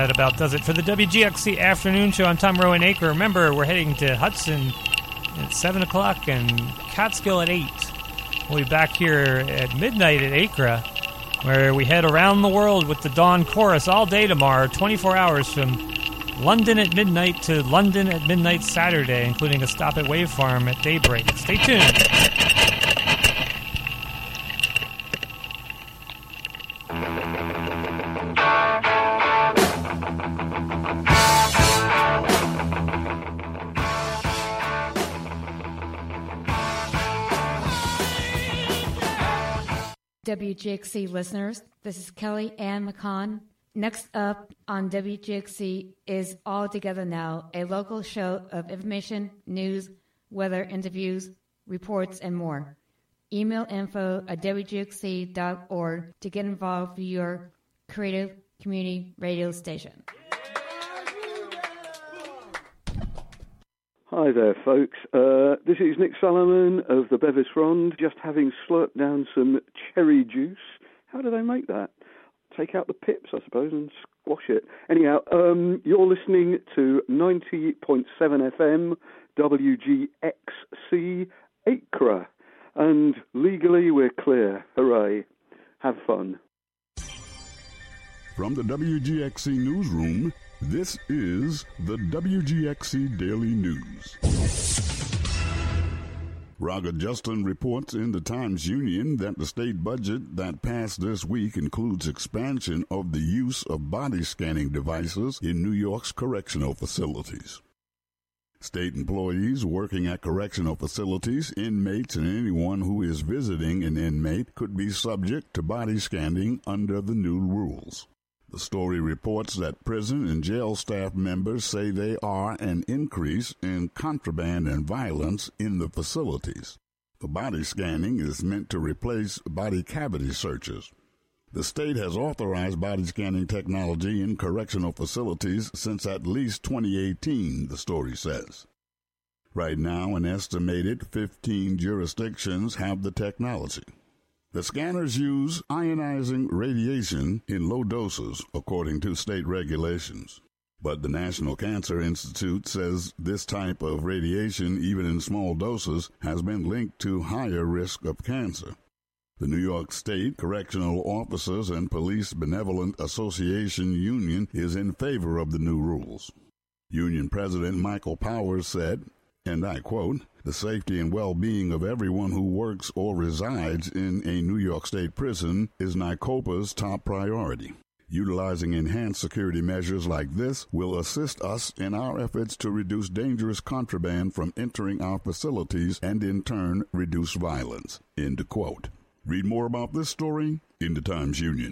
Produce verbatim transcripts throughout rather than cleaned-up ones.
that about does it for the W G X C Afternoon Show. I'm Tom Rowan Acre. Remember, we're heading to Hudson at seven o'clock and Catskill at eight. We'll be back here at midnight at Acre, where we head around the world with the Dawn Chorus all day tomorrow, twenty-four hours from London at midnight to London at midnight Saturday, including a stop at Wave Farm at daybreak. Stay tuned. W G X C listeners, this is Kelly Ann McCon. Next up on W G X C is All Together Now, a local show of information, news, weather, interviews, reports, and more. Email info at w g x c dot org to get involved with your creative community radio station. Hi there, folks. Uh, this is Nick Solomon of the Bevis Frond, just having slurped down some cherry juice. How do they make that? Take out the pips, I suppose, and squash it. Anyhow, um, you're listening to ninety point seven F M, W G X C, Acre. And legally, we're clear. Hooray. Have fun. From the W G X C Newsroom, this is the W G X C Daily News. Roger Justin reports in the Times-Union that the state budget that passed this week includes expansion of the use of body scanning devices in New York's correctional facilities. State employees working at correctional facilities, inmates, and anyone who is visiting an inmate could be subject to body scanning under the new rules. The story reports that prison and jail staff members say they are an increase in contraband and violence in the facilities. The body scanning is meant to replace body cavity searches. The state has authorized body scanning technology in correctional facilities since at least twenty eighteen, the story says. Right now, an estimated fifteen jurisdictions have the technology. The scanners use ionizing radiation in low doses, according to state regulations. But the National Cancer Institute says this type of radiation, even in small doses, has been linked to higher risk of cancer. The New York State Correctional Officers and Police Benevolent Association Union is in favor of the new rules. Union President Michael Powers said, and I quote, "The safety and well-being of everyone who works or resides in a New York State prison is NYCOPA's top priority. Utilizing enhanced security measures like this will assist us in our efforts to reduce dangerous contraband from entering our facilities and in turn reduce violence." End quote. Read more about this story in the Times-Union.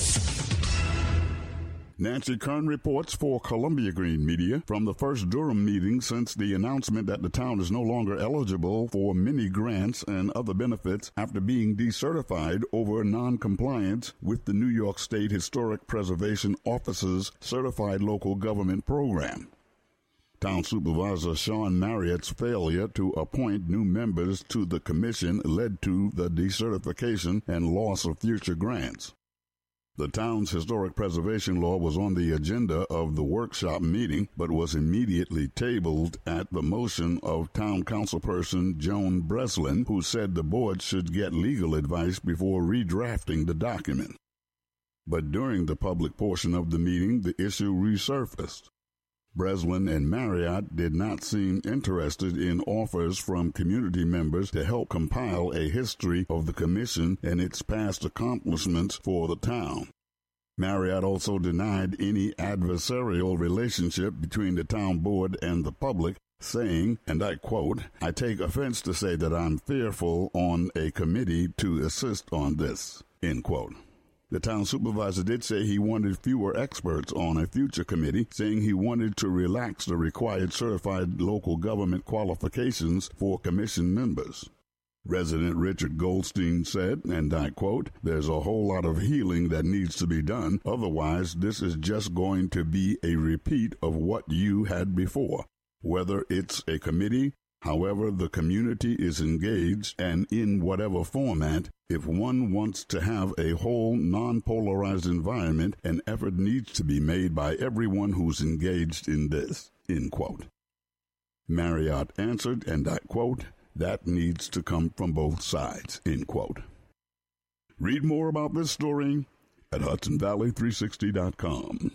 Nancy Kern reports for Columbia Green Media from the first Durham meeting since the announcement that the town is no longer eligible for many grants and other benefits after being decertified over noncompliance with the New York State Historic Preservation Office's Certified Local Government Program. Town Supervisor Sean Marriott's failure to appoint new members to the commission led to the decertification and loss of future grants. The town's historic preservation law was on the agenda of the workshop meeting, but was immediately tabled at the motion of town councilperson Joan Breslin, who said the board should get legal advice before redrafting the document. But during the public portion of the meeting, the issue resurfaced. Breslin and Marriott did not seem interested in offers from community members to help compile a history of the commission and its past accomplishments for the town. Marriott also denied any adversarial relationship between the town board and the public, saying, and I quote, "I take offense to say that I'm fearful on a committee to assist on this," end quote. The town supervisor did say he wanted fewer experts on a future committee, saying he wanted to relax the required certified local government qualifications for commission members. Resident Richard Goldstein said, and I quote, "There's a whole lot of healing that needs to be done. Otherwise, this is just going to be a repeat of what you had before. Whether it's a committee However, the community is engaged, and in whatever format, if one wants to have a whole non-polarized environment, an effort needs to be made by everyone who's engaged in this, end quote. Marriott answered, and I quote, that needs to come from both sides, end quote. Read more about this story at Hudson Valley three sixty dot com.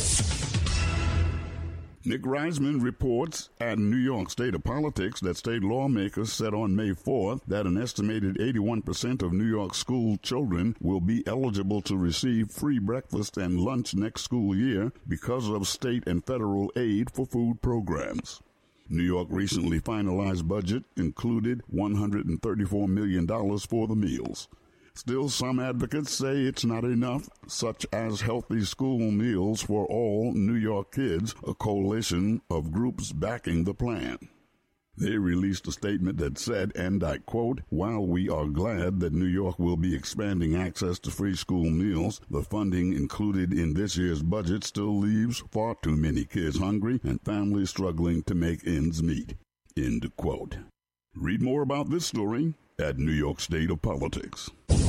Nick Reisman reports at New York State of Politics that state lawmakers said on May fourth that an estimated eighty-one percent of New York school children will be eligible to receive free breakfast and lunch next school year because of state and federal aid for food programs. New York recently finalized budget included one hundred thirty-four million dollars for the meals. Still, some advocates say it's not enough, such as Healthy School Meals for All New York Kids, a coalition of groups backing the plan. They released a statement that said, and I quote, while we are glad that New York will be expanding access to free school meals, the funding included in this year's budget still leaves far too many kids hungry and families struggling to make ends meet. End quote. Read more about this story at New York State of Politics.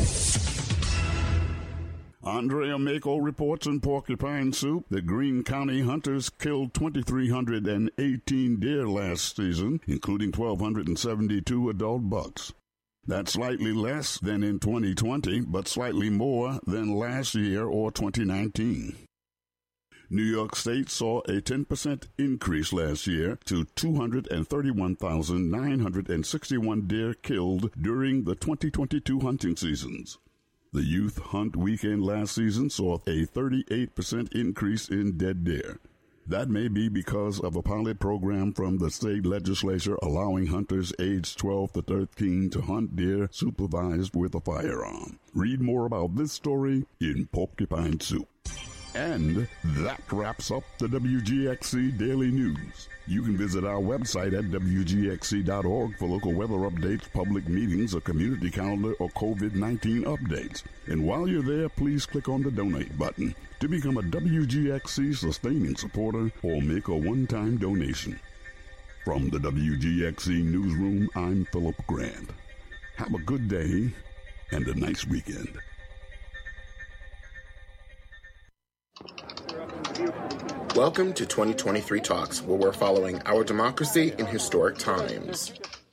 Andrea Mako reports in Porcupine Soup that Greene County hunters killed two thousand three hundred eighteen deer last season, including one thousand two hundred seventy-two adult bucks. That's slightly less than in twenty twenty, but slightly more than last year or twenty nineteen. New York State saw a ten percent increase last year to two hundred thirty-one thousand nine hundred sixty-one deer killed during the twenty twenty-two hunting seasons. The Youth Hunt Weekend last season saw a thirty-eight percent increase in dead deer. That may be because of a pilot program from the state legislature allowing hunters aged twelve to thirteen to hunt deer supervised with a firearm. Read more about this story in Porcupine Soup. And that wraps up the W G X C Daily News. You can visit our website at W G X C dot org for local weather updates, public meetings, a community calendar, or COVID nineteen updates. And while you're there, please click on the donate button to become a W G X C sustaining supporter or make a one-time donation. From the W G X C Newsroom, I'm Philip Grant. Have a good day and a nice weekend. Welcome to twenty twenty-three Talks, where we're following our democracy in historic times.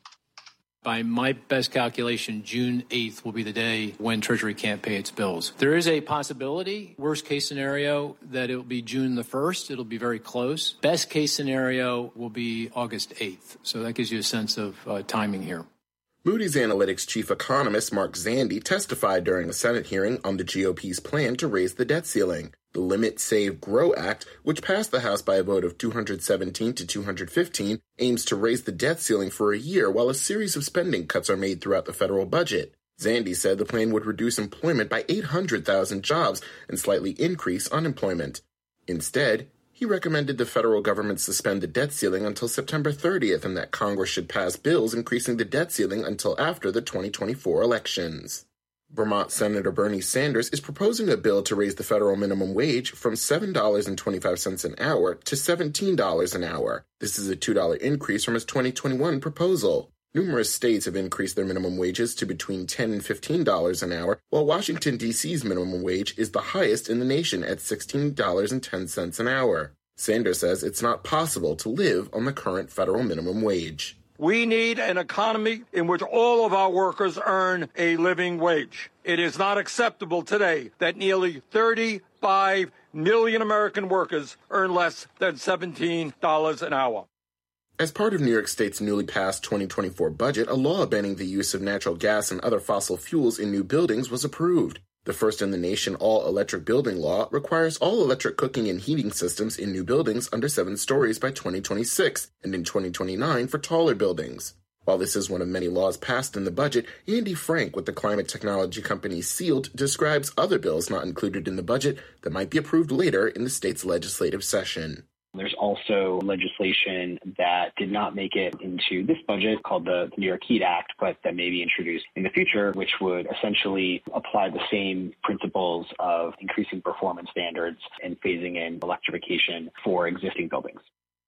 By my best calculation, June eighth will be the day when Treasury can't pay its bills. There is a possibility, worst case scenario, that it will be June the first. It'll be very close. Best case scenario will be August eighth. So that gives you a sense of uh, timing here. Moody's Analytics chief economist Mark Zandi testified during a Senate hearing on the G O P's plan to raise the debt ceiling. The Limit, Save, Grow Act, which passed the House by a vote of two hundred seventeen to two hundred fifteen, aims to raise the debt ceiling for a year while a series of spending cuts are made throughout the federal budget. Zandi said the plan would reduce employment by eight hundred thousand jobs and slightly increase unemployment. Instead, he recommended the federal government suspend the debt ceiling until September thirtieth and that Congress should pass bills increasing the debt ceiling until after the twenty twenty-four elections. Vermont Senator Bernie Sanders is proposing a bill to raise the federal minimum wage from seven dollars and twenty-five cents an hour to seventeen dollars an hour. This is a two dollars increase from his twenty twenty-one proposal. Numerous states have increased their minimum wages to between ten dollars and fifteen dollars an hour, while Washington, D C's minimum wage is the highest in the nation at sixteen dollars and ten cents an hour. Sanders says it's not possible to live on the current federal minimum wage. We need an economy in which all of our workers earn a living wage. It is not acceptable today that nearly thirty-five million American workers earn less than seventeen dollars an hour. As part of New York State's newly passed twenty twenty-four budget, a law banning the use of natural gas and other fossil fuels in new buildings was approved. The first in the nation all-electric building law requires all-electric cooking and heating systems in new buildings under seven stories by twenty twenty-six and in twenty twenty-nine for taller buildings. While this is one of many laws passed in the budget, Andy Frank with the climate technology company Sealed describes other bills not included in the budget that might be approved later in the state's legislative session. There's also legislation that did not make it into this budget called the New York Heat Act, but that may be introduced in the future, which would essentially apply the same principles of increasing performance standards and phasing in electrification for existing buildings.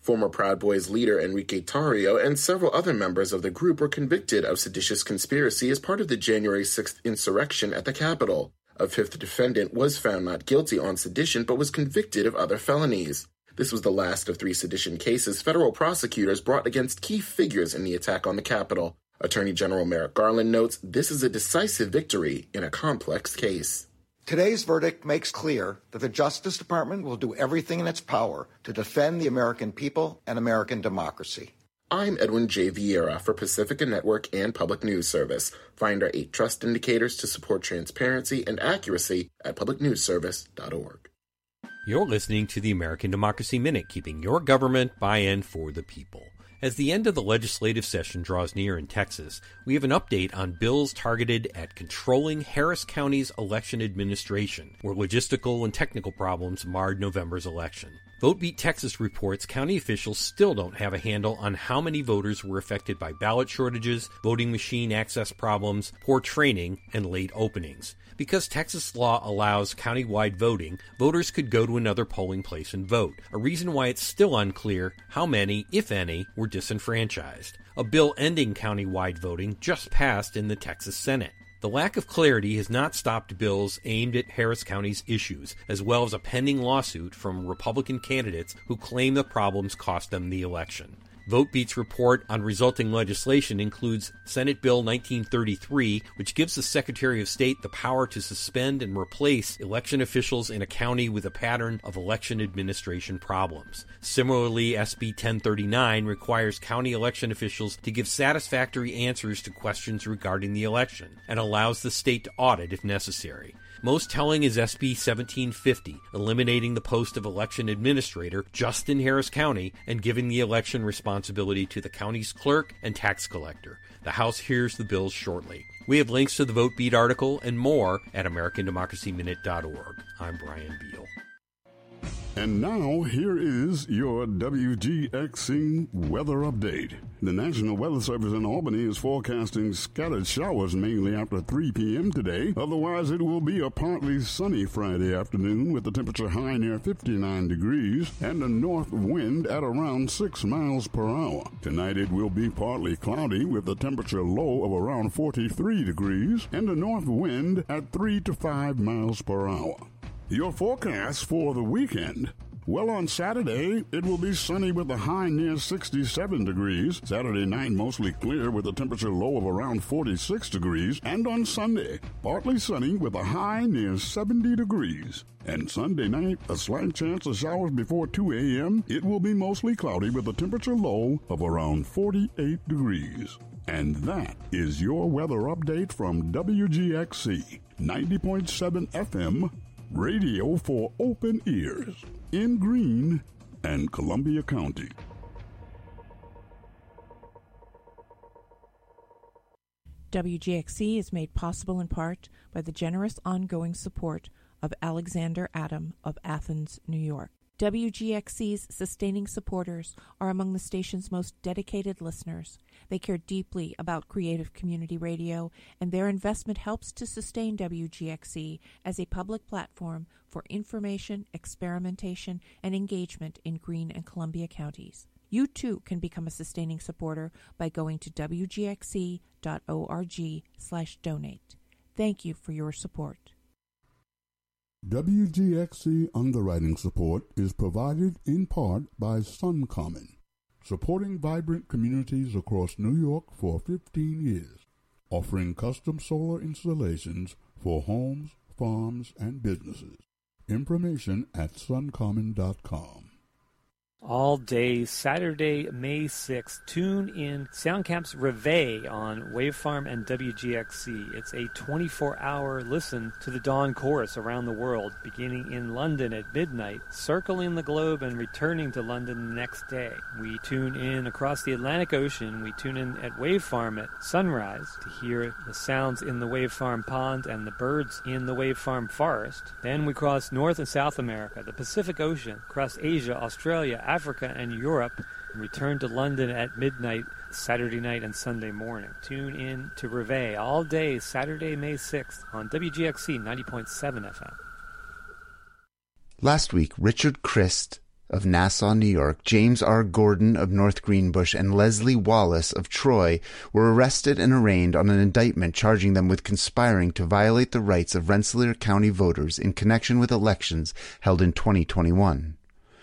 Former Proud Boys leader Enrique Tarrio and several other members of the group were convicted of seditious conspiracy as part of the January sixth insurrection at the Capitol. A fifth defendant was found not guilty on sedition but was convicted of other felonies. This was the last of three sedition cases federal prosecutors brought against key figures in the attack on the Capitol. Attorney General Merrick Garland notes this is a decisive victory in a complex case. Today's verdict makes clear that the Justice Department will do everything in its power to defend the American people and American democracy. I'm Edwin J. Vieira for Pacifica Network and Public News Service. Find our eight trust indicators to support transparency and accuracy at public news service dot org. You're listening to the American Democracy Minute, keeping your government by and for the people. As the end of the legislative session draws near in Texas, we have an update on bills targeted at controlling Harris County's election administration, where logistical and technical problems marred November's election. VoteBeat Texas reports county officials still don't have a handle on how many voters were affected by ballot shortages, voting machine access problems, poor training, and late openings. Because Texas law allows countywide voting, voters could go to another polling place and vote, a reason why it's still unclear how many, if any, were disenfranchised. A bill ending countywide voting just passed in the Texas Senate. The lack of clarity has not stopped bills aimed at Harris County's issues, as well as a pending lawsuit from Republican candidates who claim the problems cost them the election. VoteBeat's report on resulting legislation includes Senate Bill nineteen thirty-three, which gives the Secretary of State the power to suspend and replace election officials in a county with a pattern of election administration problems. Similarly, S B ten thirty-nine requires county election officials to give satisfactory answers to questions regarding the election and allows the state to audit if necessary. Most telling is S B seventeen fifty, eliminating the post of election administrator just in Harris County and giving the election responsibility to the county's clerk and tax collector. The House hears the bills shortly. We have links to the VoteBeat article and more at American Democracy Minute dot org. I'm Brian Beal. And now, here is your W G X C weather update. The National Weather Service in Albany is forecasting scattered showers mainly after three p.m. today. Otherwise, it will be a partly sunny Friday afternoon with the temperature high near fifty-nine degrees and a north wind at around six miles per hour. Tonight, it will be partly cloudy with the temperature low of around forty-three degrees and a north wind at three to five miles per hour. Your forecast for the weekend. Well, on Saturday, it will be sunny with a high near sixty-seven degrees. Saturday night, mostly clear with a temperature low of around forty-six degrees. And on Sunday, partly sunny with a high near seventy degrees. And Sunday night, a slight chance of showers before two a.m. It will be mostly cloudy with a temperature low of around forty-eight degrees. And that is your weather update from W G X C ninety point seven F M. Radio for open ears in Greene and Columbia County. W G X C is made possible in part by the generous ongoing support of Alexander Adam of Athens, New York. W G X C's sustaining supporters are among the station's most dedicated listeners. They care deeply about creative community radio, and their investment helps to sustain W G X C as a public platform for information, experimentation, and engagement in Greene and Columbia counties. You too can become a sustaining supporter by going to w g x c dot org slash donate. Thank you for your support. W G X C underwriting support is provided in part by SunCommon, supporting vibrant communities across New York for fifteen years, offering custom solar installations for homes, farms, and businesses. Information at sun common dot com. All day Saturday, May sixth. Tune in Soundcamp's Reveille on Wavefarm and W G X C. It's a twenty-four hour listen to the dawn chorus around the world, beginning in London at midnight, circling the globe and returning to London the next day. We tune in across the Atlantic Ocean. We tune in at Wavefarm at sunrise to hear the sounds in the Wavefarm pond and the birds in the Wavefarm forest. Then we cross North and South America, the Pacific Ocean, across Asia, Australia, Africa, and Europe, and return to London at midnight Saturday night and Sunday morning. Tune in to Reveille all day Saturday, May sixth on W G X C ninety point seven F M. Last week, Richard Christ of Nassau, New York, James R. Gordon of North Greenbush, and Leslie Wallace of Troy were arrested and arraigned on an indictment charging them with conspiring to violate the rights of Rensselaer County voters in connection with elections held in twenty twenty-one.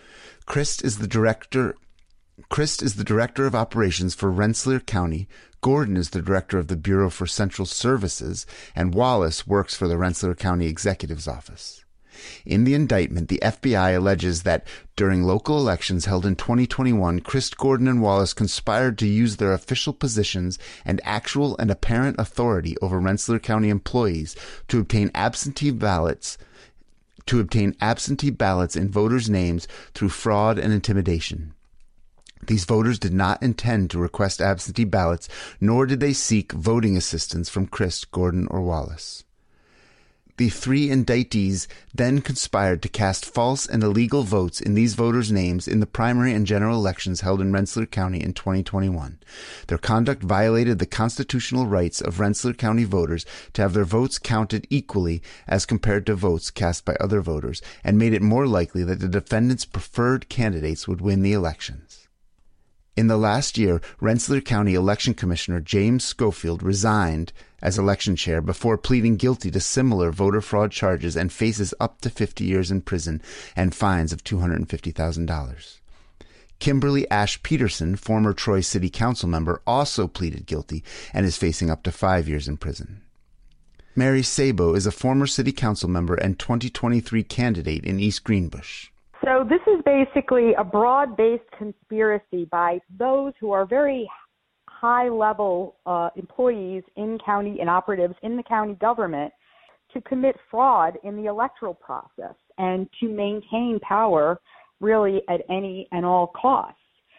Christ is the director Christ is the director of operations for Rensselaer County, Gordon is the director of the Bureau for Central Services, and Wallace works for the Rensselaer County Executive's Office. In the indictment, the F B I alleges that during local elections held in twenty twenty-one, Christ, Gordon, and Wallace conspired to use their official positions and actual and apparent authority over Rensselaer County employees to obtain absentee ballots to obtain absentee ballots in voters' names through fraud and intimidation. These voters did not intend to request absentee ballots, nor did they seek voting assistance from Christ, Gordon, or Wallace. The three indictees then conspired to cast false and illegal votes in these voters' names in the primary and general elections held in Rensselaer County in twenty twenty-one. Their conduct violated the constitutional rights of Rensselaer County voters to have their votes counted equally as compared to votes cast by other voters, and made it more likely that the defendants' preferred candidates would win the elections. In the last year, Rensselaer County Election Commissioner James Schofield resigned as election chair before pleading guilty to similar voter fraud charges and faces up to fifty years in prison and fines of two hundred fifty thousand dollars. Kimberly Ash Peterson, former Troy City Council member, also pleaded guilty and is facing up to five years in prison. Mary Sabo is a former City Council member and twenty twenty-three candidate in East Greenbush. So this is basically a broad-based conspiracy by those who are very high-level uh, employees in county and operatives in the county government to commit fraud in the electoral process and to maintain power really at any and all costs.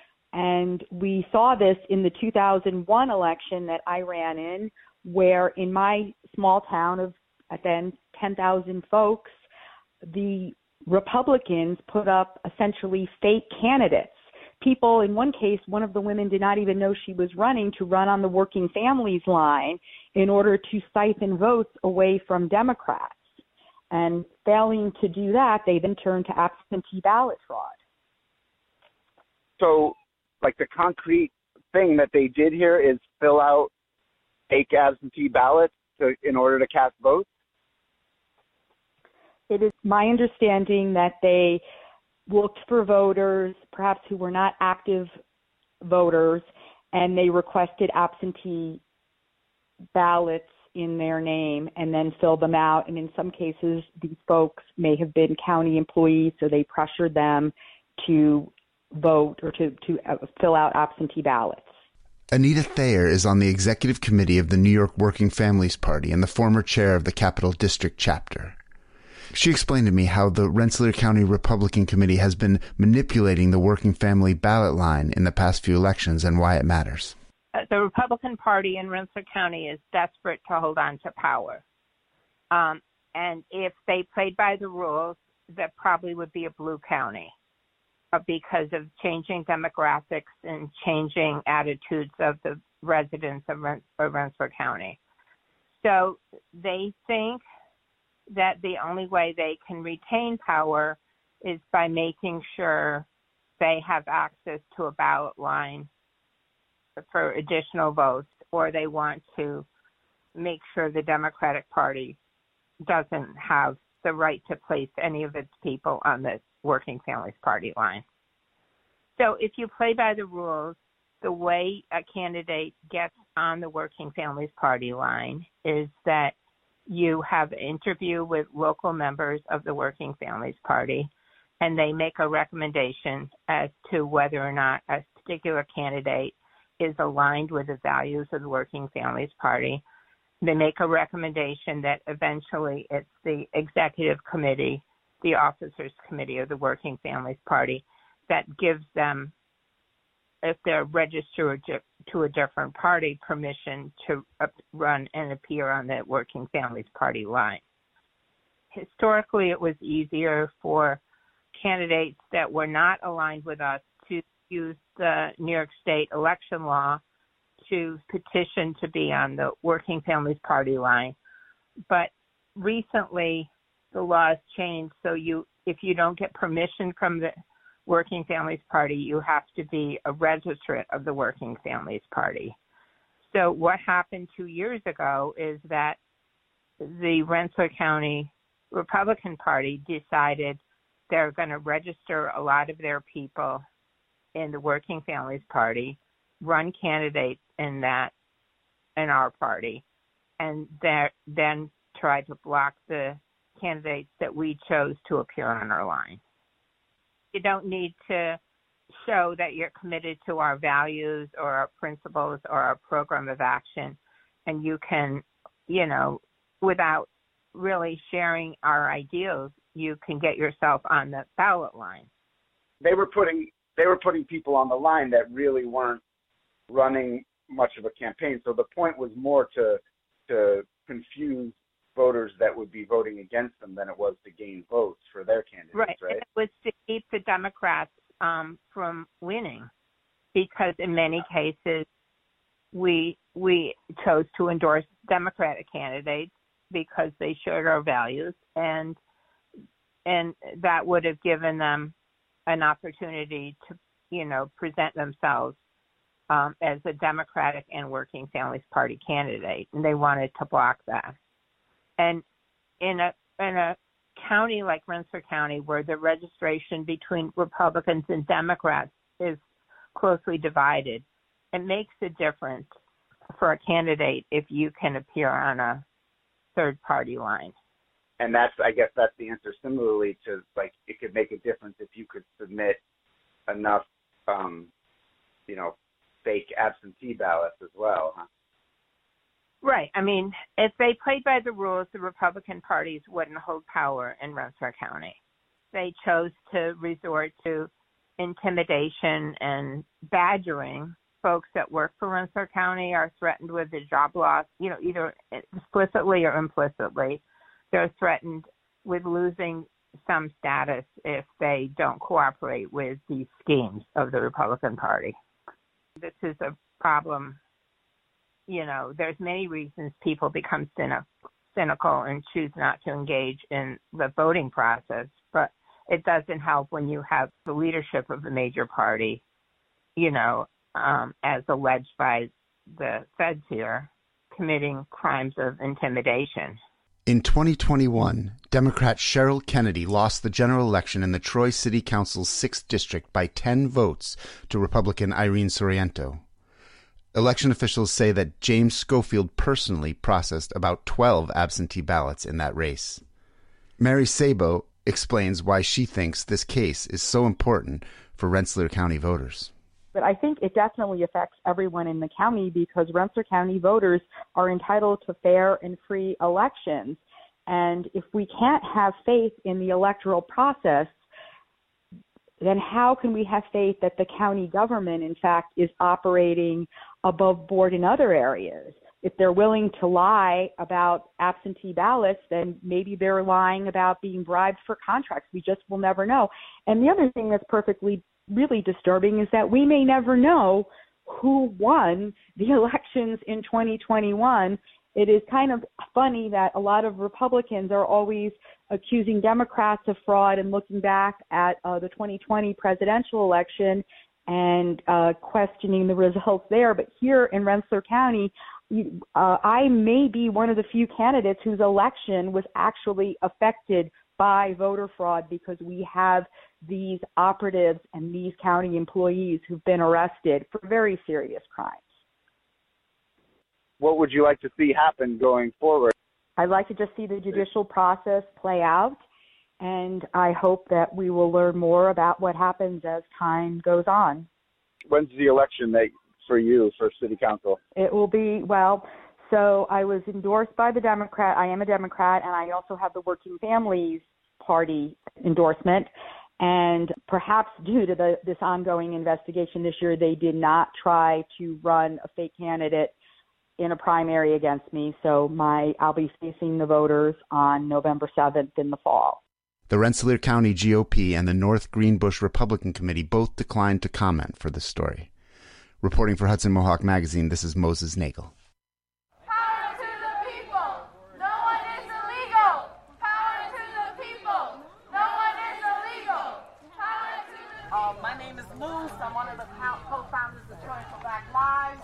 And we saw this in the two thousand one election that I ran in, where in my small town of then ten thousand folks, the Republicans put up essentially fake candidates. People, in one case, one of the women did not even know she was running to run on the working families line in order to siphon votes away from Democrats. And failing to do that, they then turned to absentee ballot fraud. So, like, the concrete thing that they did here is fill out fake absentee ballots to, in order to cast votes? It is my understanding that they looked for voters, perhaps who were not active voters, and they requested absentee ballots in their name and then filled them out. And in some cases, these folks may have been county employees, so they pressured them to vote or to, to fill out absentee ballots. Anita Thayer is on the executive committee of the New York Working Families Party and the former chair of the Capital District chapter. She explained to me how the Rensselaer County Republican Committee has been manipulating the working family ballot line in the past few elections and why it matters. The Republican Party in Rensselaer County is desperate to hold on to power. Um, and if they played by the rules, that probably would be a blue county uh, because of changing demographics and changing attitudes of the residents of, Ren- of Rensselaer County. So they think that the only way they can retain power is by making sure they have access to a ballot line for additional votes, or they want to make sure the Democratic Party doesn't have the right to place any of its people on the Working Families Party line. So if you play by the rules, the way a candidate gets on the Working Families Party line is that you have an interview with local members of the Working Families Party, and they make a recommendation as to whether or not a particular candidate is aligned with the values of the Working Families Party. They make a recommendation that eventually it's the executive committee, the officers committee of the Working Families Party, that gives them, if they're registered to a different party, permission to run and appear on the Working Families Party line. Historically, it was easier for candidates that were not aligned with us to use the New York State election law to petition to be on the Working Families Party line. But recently, the law has changed, so you, if you don't get permission from the Working Families Party, you have to be a registrant of the Working Families Party. So what happened two years ago is that the Rensselaer County Republican Party decided they're going to register a lot of their people in the Working Families Party, run candidates in that, in our party, and then try to block the candidates that we chose to appear on our line. You don't need to show that you're committed to our values or our principles or our program of action, and you can, you know, without really sharing our ideals, you can get yourself on the ballot line. They were putting they were putting people on the line that really weren't running much of a campaign. So the point was more to to confuse voters that would be voting against them than it was to gain votes for their candidates, right? Right. It was to keep the Democrats um, from winning, because in many cases we we chose to endorse Democratic candidates because they shared our values, and and that would have given them an opportunity to, you know, present themselves um, as a Democratic and Working Families Party candidate, and they wanted to block that. And in a in a county like Rensselaer County, where the registration between Republicans and Democrats is closely divided, it makes a difference for a candidate if you can appear on a third party line. And that's, I guess that's the answer. Similarly to, like, it could make a difference if you could submit enough, um, you know, fake absentee ballots as well, huh? Right. I mean, if they played by the rules, the Republican parties wouldn't hold power in Rensselaer County. They chose to resort to intimidation and badgering. Folks that work for Rensselaer County are threatened with a job loss, you know, either explicitly or implicitly. They're threatened with losing some status if they don't cooperate with these schemes of the Republican Party. This is a problem. You know, there's many reasons people become cynic, cynical and choose not to engage in the voting process, but it doesn't help when you have the leadership of the major party, you know, um, as alleged by the feds here, committing crimes of intimidation. In twenty twenty-one, Democrat Cheryl Kennedy lost the general election in the Troy City Council's sixth District by ten votes to Republican Irene Soriento. Election officials say that James Schofield personally processed about twelve absentee ballots in that race. Mary Sabo explains why she thinks this case is so important for Rensselaer County voters. But I think it definitely affects everyone in the county, because Rensselaer County voters are entitled to fair and free elections. And if we can't have faith in the electoral process, then how can we have faith that the county government, in fact, is operating above board in other areas? If they're willing to lie about absentee ballots, then maybe they're lying about being bribed for contracts. We just will never know. And the other thing that's perfectly really disturbing is that we may never know who won the elections in twenty twenty-one. It is kind of funny that a lot of Republicans are always accusing Democrats of fraud and looking back at uh, the twenty twenty presidential election and uh, questioning the results there. But here in Rensselaer County, uh, I may be one of the few candidates whose election was actually affected by voter fraud, because we have these operatives and these county employees who've been arrested for very serious crimes. What would you like to see happen going forward? I'd like to just see the judicial process play out, and I hope that we will learn more about what happens as time goes on. When's the election that, for you, for city council? It will be, well, so I was endorsed by the Democrat. I am a Democrat, and I also have the Working Families Party endorsement. And perhaps due to the, this ongoing investigation this year, they did not try to run a fake candidate in a primary against me. So my I'll be facing the voters on November seventh in the fall. The Rensselaer County G O P and the North Greenbush Republican Committee both declined to comment for this story. Reporting for Hudson Mohawk Magazine, this is Moses Nagel. Power to the people! No one is illegal! Power to the people! No one is illegal! Power to the people! lives.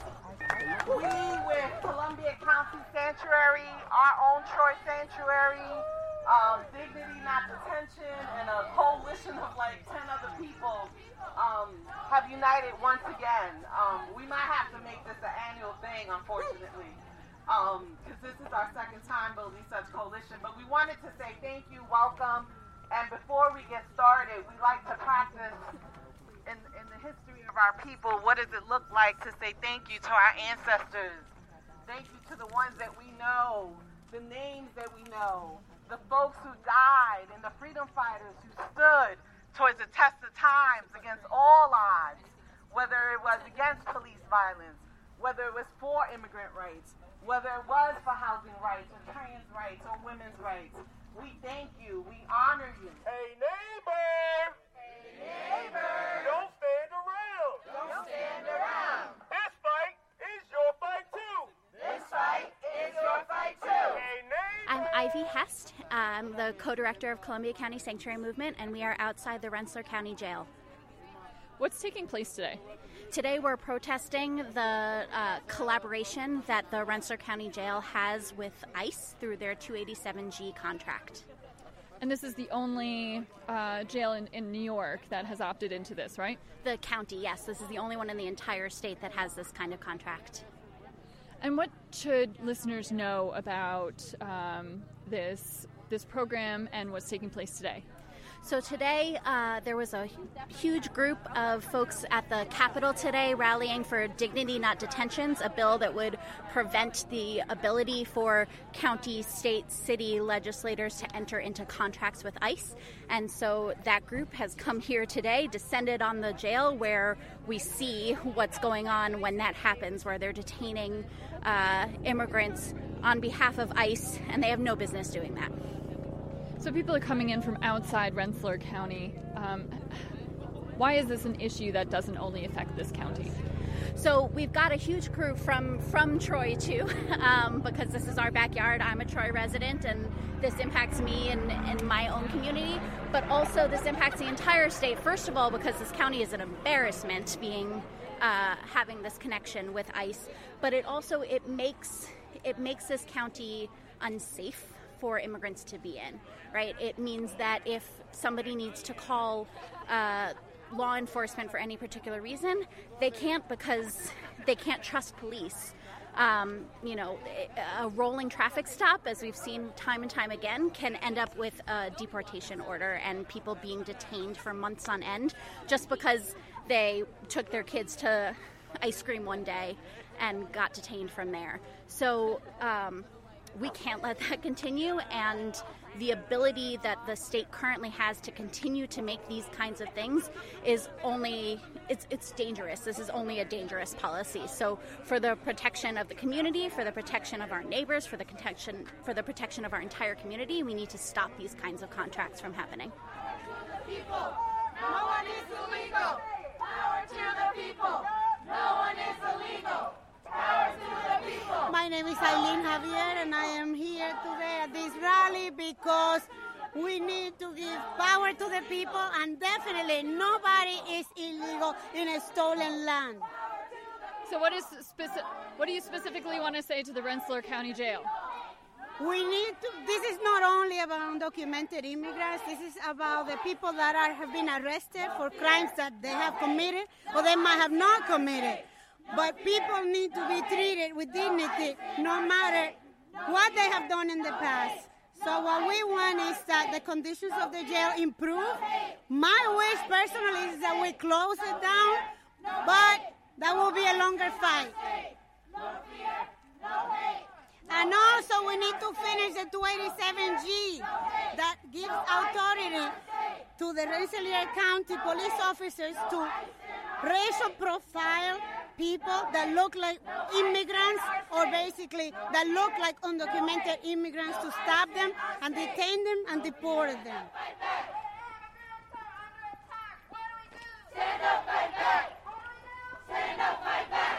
We, with Columbia County Sanctuary, our own Troy Sanctuary, um, Dignity Not Detention, and a coalition of like ten other people um, have united once again. Um, we might have to make this an annual thing, unfortunately, because um, this is our second time building such coalition. But we wanted to say thank you, welcome, and before we get started, we like to practice in, in the history of our people, what does it look like to say thank you to our ancestors? Thank you to the ones that we know, the names that we know, the folks who died, and the freedom fighters who stood towards the test of times against all odds, whether it was against police violence, whether it was for immigrant rights, whether it was for housing rights or trans rights or women's rights. We thank you. We honor you. Hey, neighbor! Hey, neighbor! Don't stand around! Don't stand around! This fight is your fight, too! This fight is your fight, too! Hey, neighbor! I'm Ivy Hest. I'm the co-director of Columbia County Sanctuary Movement, and we are outside the Rensselaer County Jail. What's taking place today? Today we're protesting the uh, collaboration that the Rensselaer County Jail has with ICE through their two eighty-seven G contract. And this is the only uh, jail in, in New York that has opted into this, right? The county, yes. This is the only one in the entire state that has this kind of contract. And what should listeners know about um, this this program and what's taking place today? So today, uh, there was a huge group of folks at the Capitol today rallying for Dignity Not Detentions, a bill that would prevent the ability for county, state, city legislators to enter into contracts with ICE. And so that group has come here today, descended on the jail where we see what's going on when that happens, where they're detaining uh, immigrants on behalf of ICE, and they have no business doing that. So people are coming in from outside Rensselaer County. Um, why is this an issue that doesn't only affect this county? So we've got a huge crew from, from Troy, too, um, because this is our backyard. I'm a Troy resident, and this impacts me and, and my own community. But also this impacts the entire state, first of all, because this county is an embarrassment being uh, having this connection with ICE. But it also it makes it makes this county unsafe for immigrants to be in, right? It means that if somebody needs to call uh, law enforcement for any particular reason, they can't because they can't trust police. Um, you know, a rolling traffic stop, as we've seen time and time again, can end up with a deportation order and people being detained for months on end just because they took their kids to ice cream one day and got detained from there. So, um, we can't let that continue, and the ability that the state currently has to continue to make these kinds of things is only, it's it's dangerous. This is only a dangerous policy. So for the protection of the community, for the protection of our neighbors, for the protection for the protection of our entire community, we need to stop these kinds of contracts from happening. People, no one is illegal. Power to the people. No one is illegal. Power to the people. My name is Eileen Javier, and I am here today at this rally because we need to give power to the people, and definitely nobody is illegal in a stolen land. So what is speci- what do you specifically want to say to the Rensselaer County Jail? We need to, this is not only about undocumented immigrants, this is about the people that are, have been arrested for crimes that they have committed or they might have not committed. But people need to be treated with dignity no matter what they have done in the past. So what we want is that the conditions of the jail improve. My wish personally is that we close it down, but that will be a longer fight. And also we need to finish the two eighty-seven G that gives authority to the Rensselaer County police officers to racial profile people that look like immigrants or basically that look like undocumented immigrants, to stop them and detain them and deport them. Stand up, fight back! Stand up, fight back!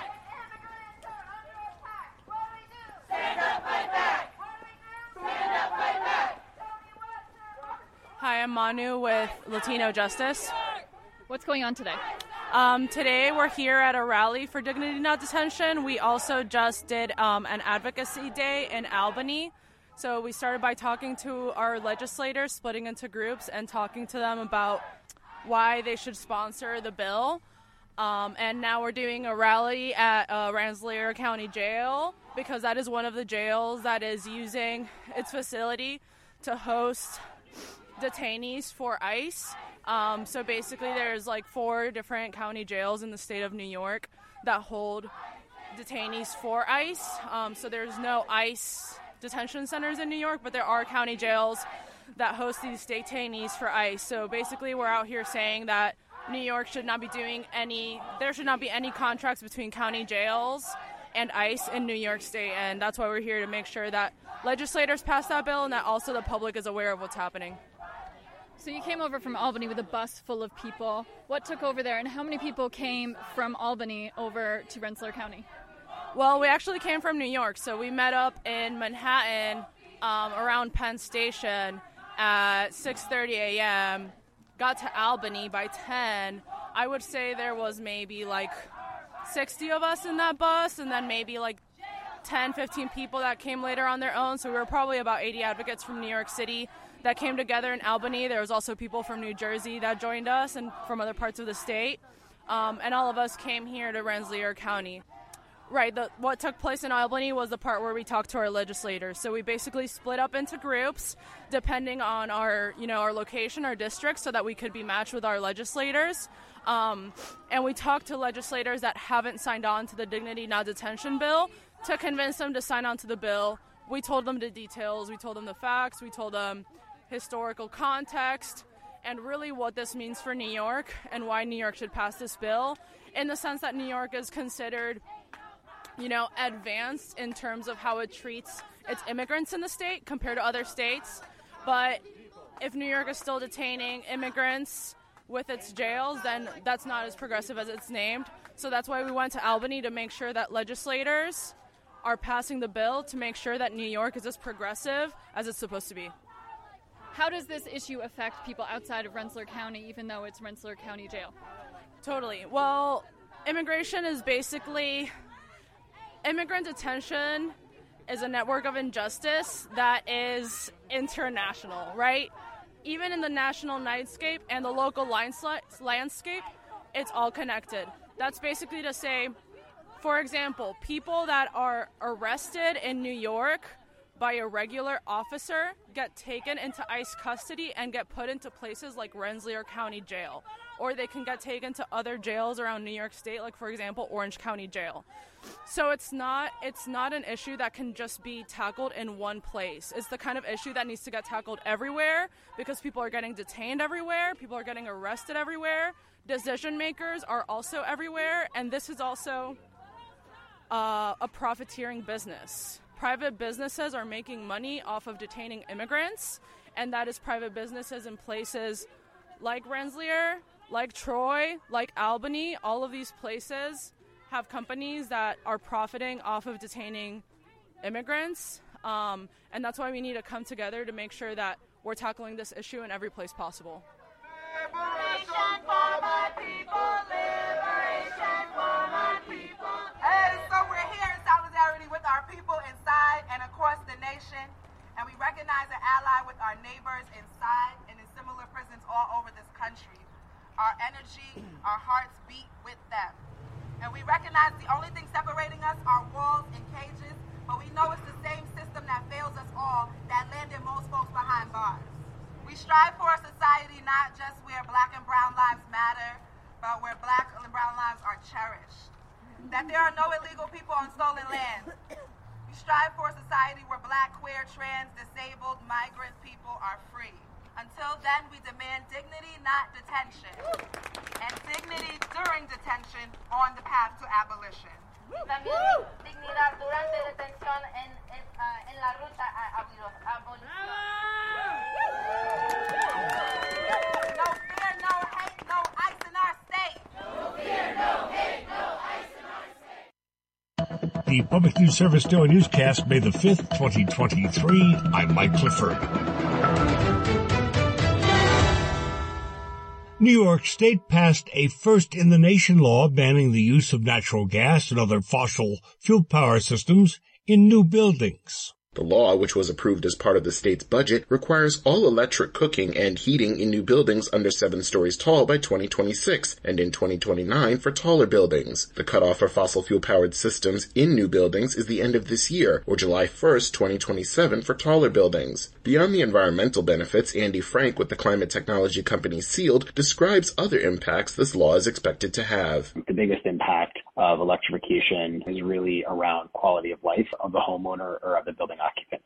Stand up, fight back! Stand up, fight back! Hi, I'm Manu with Latino Justice. What's going on today? Um, today we're here at a rally for Dignity Not Detention. We also just did um, an advocacy day in Albany. So we started by talking to our legislators, splitting into groups, and talking to them about why they should sponsor the bill. Um, and now we're doing a rally at uh, Rensselaer County Jail, because that is one of the jails that is using its facility to host detainees for ICE. Um, so basically there's like four different county jails in the state of New York that hold detainees for ICE. Um, so there's no ICE detention centers in New York, but there are county jails that host these detainees for ICE. So basically we're out here saying that New York should not be doing any, there should not be any contracts between county jails and ICE in New York State, and that's why we're here, to make sure that legislators pass that bill and that also the public is aware of what's happening. So you came over from Albany with a bus full of people. What took over there, and how many people came from Albany over to Rensselaer County? Well, we actually came from New York, so we met up in Manhattan um, around Penn Station at six thirty a.m., got to Albany by ten. I would say there was maybe like sixty of us in that bus, and then maybe like ten, fifteen people that came later on their own. So we were probably about eighty advocates from New York City that came together in Albany. There was also people from New Jersey that joined us and from other parts of the state. Um, and all of us came here to Rensselaer County. Right, the, what took place in Albany was the part where we talked to our legislators. So we basically split up into groups depending on our, you know, our location, our district, so that we could be matched with our legislators. Um, and we talked to legislators that haven't signed on to the Dignity Not Detention bill to convince them to sign on to the bill. We told them the details, we told them the facts, we told them historical context, and really what this means for New York and why New York should pass this bill, in the sense that New York is considered, you know, advanced in terms of how it treats its immigrants in the state compared to other states. But if New York is still detaining immigrants with its jails, then that's not as progressive as it's named. So that's why we went to Albany, to make sure that legislators are passing the bill to make sure that New York is as progressive as it's supposed to be. How does this issue affect people outside of Rensselaer County, even though it's Rensselaer County Jail? Totally. Well, immigration is basically... Immigrant detention is a network of injustice that is international, right? Even in the national nightscape and the local landscape, it's all connected. That's basically to say, for example, people that are arrested in New York by a regular officer get taken into ICE custody and get put into places like Rensselaer County Jail. Or they can get taken to other jails around New York State, like, for example, Orange County Jail. So it's not it's not an issue that can just be tackled in one place. It's the kind of issue that needs to get tackled everywhere, because people are getting detained everywhere, people are getting arrested everywhere, decision makers are also everywhere, and this is also uh, a profiteering business. Private businesses are making money off of detaining immigrants, and that is private businesses in places like Rensselaer, like Troy, like Albany. All of these places have companies that are profiting off of detaining immigrants, um, and that's why we need to come together to make sure that we're tackling this issue in every place possible. Liberation for my people, liberation for my people. Hey, so we're here in solidarity with our people inside and across the nation, and we recognize and ally with our neighbors inside and in similar prisons all over this country. Our energy, our hearts beat with them. And we recognize the only thing separating us are walls and cages, but we know it's the same system that fails us all that landed most folks behind bars. We strive for a society not just where black and brown lives matter, but where black and brown lives are cherished. That there are no illegal people on stolen lands. We strive for a society where black, queer, trans, disabled, migrant people are free. Until then, we demand dignity, not detention, and dignity during detention on the path to abolition. También dignidad durante detención en, en, uh, en la ruta a abolición. No fear, no hate, no ICE in our state. No fear, no hate, no ICE in our state. The Public News Service Daily Newscast, May the fifth, twenty twenty-three. I'm Mike Clifford. New York State passed a first-in-the-nation law banning the use of natural gas and other fossil fuel power systems in new buildings. The law, which was approved as part of the state's budget, requires all electric cooking and heating in new buildings under seven stories tall by twenty twenty-six, and in twenty twenty-nine for taller buildings. The cutoff for fossil fuel-powered systems in new buildings is the end of this year, or July first, twenty twenty-seven for taller buildings. Beyond the environmental benefits, Andy Frank with the climate technology company Sealed describes other impacts this law is expected to have. The biggest impact of electrification is really around quality of life of the homeowner or of the building occupant.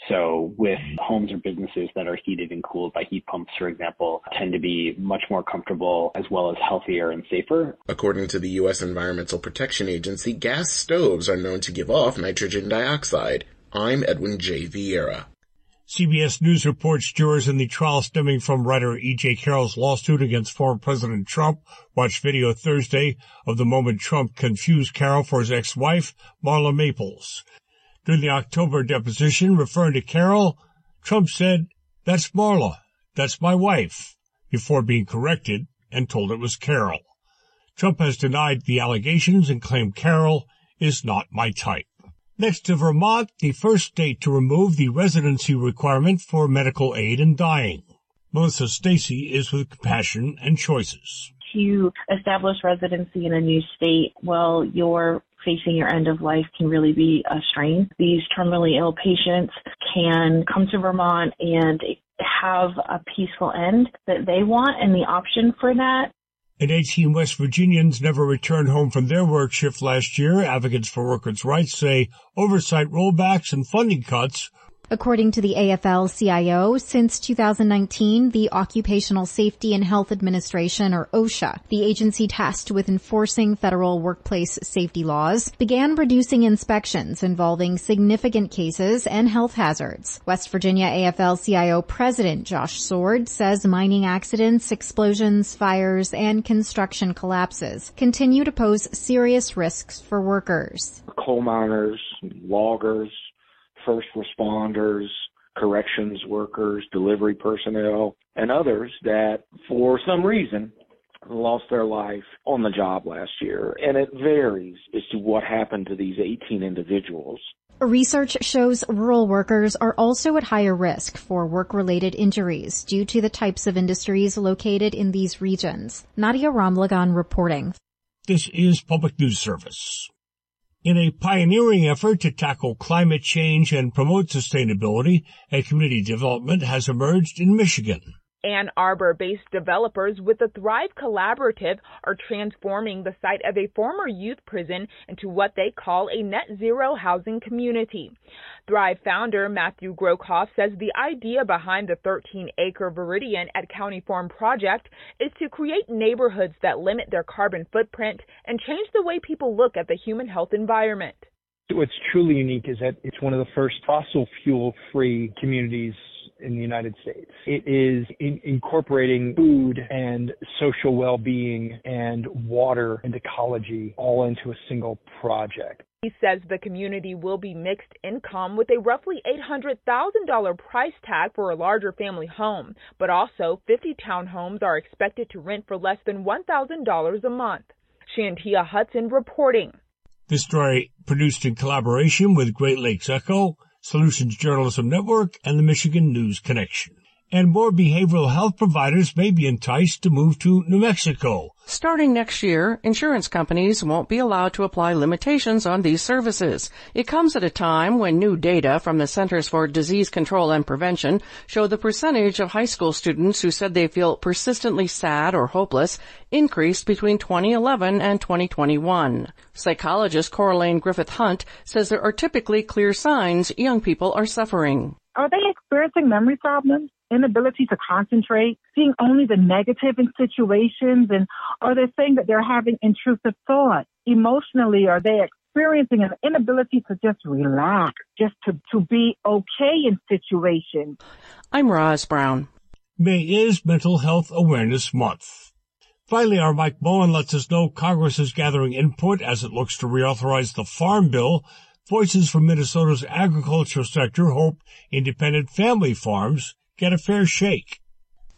So with homes or businesses that are heated and cooled by heat pumps, for example, tend to be much more comfortable as well as healthier and safer. According to the U S Environmental Protection Agency, gas stoves are known to give off nitrogen dioxide. I'm Edwin J. Vieira. C B S News reports jurors in the trial stemming from writer E J. Carroll's lawsuit against former President Trump watched video Thursday of the moment Trump confused Carroll for his ex-wife, Marla Maples. During the October deposition, referring to Carroll, Trump said, "That's Marla. That's my wife," before being corrected and told it was Carroll. Trump has denied the allegations and claimed Carroll is not my type. Next to Vermont, the first state to remove the residency requirement for medical aid in dying. Melissa Stacy is with Compassion and Choices. To establish residency in a new state while you're facing your end of life can really be a strain. These terminally ill patients can come to Vermont and have a peaceful end that they want, and the option for that. And eighteen West Virginians never returned home from their work shift last year. Advocates for workers' rights say oversight rollbacks and funding cuts. According to the A F L C I O, since two thousand nineteen, the Occupational Safety and Health Administration, or OSHA, the agency tasked with enforcing federal workplace safety laws, began reducing inspections involving significant cases and health hazards. West Virginia A F L C I O President Josh Sword says mining accidents, explosions, fires, and construction collapses continue to pose serious risks for workers. Coal miners, loggers, first responders, corrections workers, delivery personnel, and others that, for some reason, lost their life on the job last year. And it varies as to what happened to these eighteen individuals. Research shows rural workers are also at higher risk for work-related injuries due to the types of industries located in these regions. Nadia Ramlagan reporting. This is Public News Service. In a pioneering effort to tackle climate change and promote sustainability, a community development has emerged in Michigan. Ann Arbor-based developers with the Thrive Collaborative are transforming the site of a former youth prison into what they call a net zero housing community. Thrive founder Matthew Grokoff says the idea behind the thirteen acre Viridian at County Farm project is to create neighborhoods that limit their carbon footprint and change the way people look at the human health environment. What's truly unique is that it's one of the first fossil fuel-free communities in the United States. It is in incorporating food and social well-being and water and ecology all into a single project. He says the community will be mixed income with a roughly eight hundred thousand dollars price tag for a larger family home, but also fifty townhomes are expected to rent for less than one thousand dollars a month. Shantia Hudson reporting. This story produced in collaboration with Great Lakes Echo, Solutions Journalism Network, and the Michigan News Connection. And more behavioral health providers may be enticed to move to New Mexico. Starting next year, insurance companies won't be allowed to apply limitations on these services. It comes at a time when new data from the Centers for Disease Control and Prevention show the percentage of high school students who said they feel persistently sad or hopeless increased between twenty eleven and twenty twenty-one. Psychologist Coraline Griffith-Hunt says there are typically clear signs young people are suffering. Are they experiencing memory problems, inability to concentrate, seeing only the negative in situations, and are they saying that they're having intrusive thoughts? Emotionally, are they experiencing an inability to just relax, just to, to be okay in situations? I'm Roz Brown. May is Mental Health Awareness Month. Finally, our Mike Bowen lets us know Congress is gathering input as it looks to reauthorize the Farm Bill. Voices from Minnesota's agricultural sector hope independent family farms get a fair shake.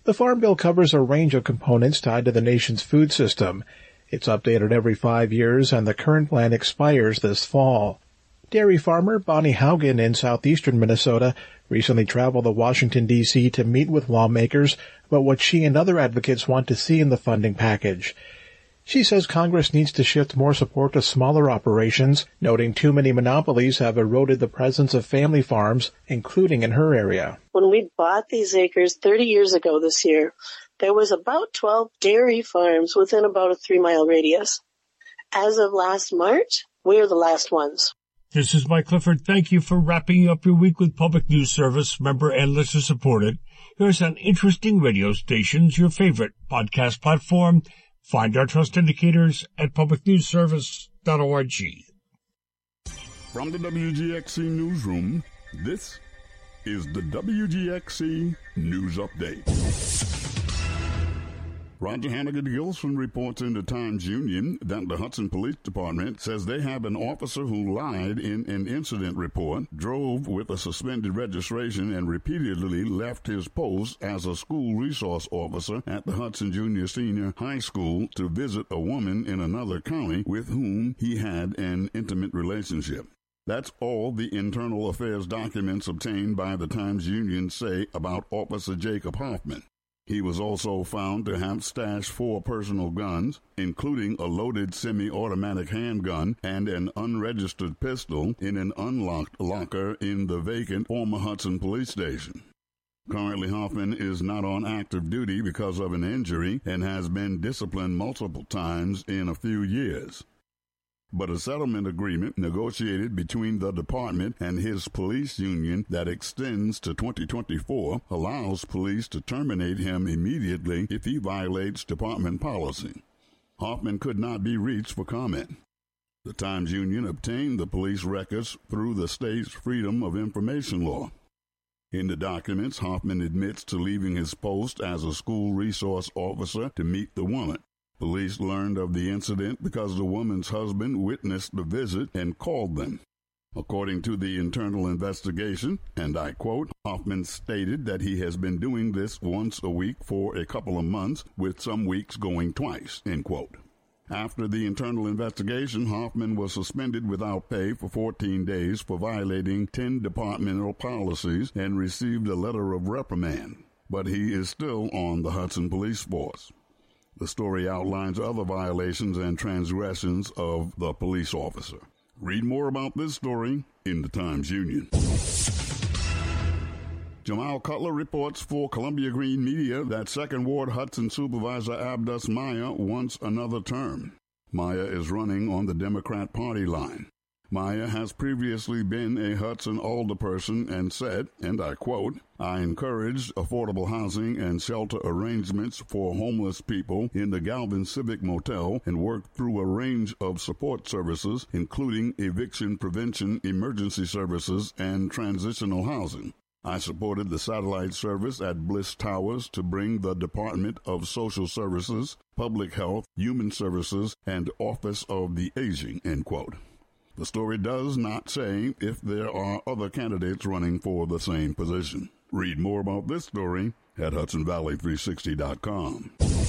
The Farm Bill covers a range of components tied to the nation's food system. It's updated every five years, and the current plan expires this fall. Dairy farmer Bonnie Haugen in southeastern Minnesota recently traveled to Washington, D C to meet with lawmakers about what she and other advocates want to see in the funding package. She says Congress needs to shift more support to smaller operations, noting too many monopolies have eroded the presence of family farms, including in her area. When we bought these acres thirty years ago this year, there was about twelve dairy farms within about a three-mile radius. As of last March, we're the last ones. This is Mike Clifford. Thank you for wrapping up your week with Public News Service, member and listener supported. Here's an interesting radio stations, your favorite podcast platform. Find our trust indicators at public news service dot org. From the W G X C Newsroom, this is the W G X C News Update. Roger Hannigan Gilson reports in the Times-Union that the Hudson Police Department says they have an officer who lied in an incident report, drove with a suspended registration, and repeatedly left his post as a school resource officer at the Hudson Junior Senior High School to visit a woman in another county with whom he had an intimate relationship. That's all the internal affairs documents obtained by the Times-Union say about Officer Jacob Hoffman. He was also found to have stashed four personal guns, including a loaded semi-automatic handgun and an unregistered pistol, in an unlocked locker in the vacant former Hudson police station. Currently, Hoffman is not on active duty because of an injury and has been disciplined multiple times in a few years. But a settlement agreement negotiated between the department and his police union that extends to twenty twenty-four allows police to terminate him immediately if he violates department policy. Hoffman could not be reached for comment. The Times-Union obtained the police records through the state's Freedom of Information law. In the documents, Hoffman admits to leaving his post as a school resource officer to meet the woman. Police learned of the incident because the woman's husband witnessed the visit and called them. According to the internal investigation, and I quote, Hoffman stated that he has been doing this once a week for a couple of months, with some weeks going twice, end quote. After the internal investigation, Hoffman was suspended without pay for fourteen days for violating ten departmental policies and received a letter of reprimand. But he is still on the Hudson Police Force. The story outlines other violations and transgressions of the police officer. Read more about this story in the Times-Union. Jamal Cutler reports for Columbia Green Media that Second Ward Hudson Supervisor Abdus Maya wants another term. Maya is running on the Democrat Party line. Maya has previously been a Hudson alderperson and said, and I quote, I encouraged affordable housing and shelter arrangements for homeless people in the Galvin Civic Motel and worked through a range of support services, including eviction prevention, emergency services, and transitional housing. I supported the satellite service at Bliss Towers to bring the Department of Social Services, Public Health, Human Services, and Office of the Aging, end quote. The story does not say if there are other candidates running for the same position. Read more about this story at Hudson Valley three sixty dot com.